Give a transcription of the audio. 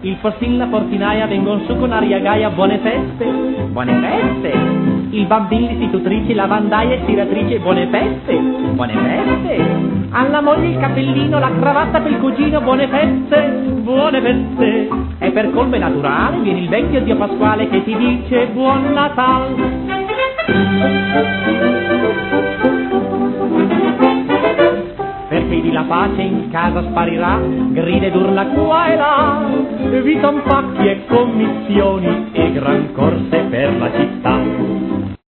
Il postin, la portinaia vengon su con aria gaia, buone feste, buone feste. Il bambino, l'istitutrice, lavandaia e stiratrice, buone feste, buone feste. Alla moglie il cappellino, la cravatta per il cugino, buone feste, buone feste. E per colmo è naturale, viene il vecchio Dio Pasquale che ti dice buon Natale. Perché di la pace in casa sparirà, grida ed urla qua e là, vi son pacchi e commissioni e gran corse per la città.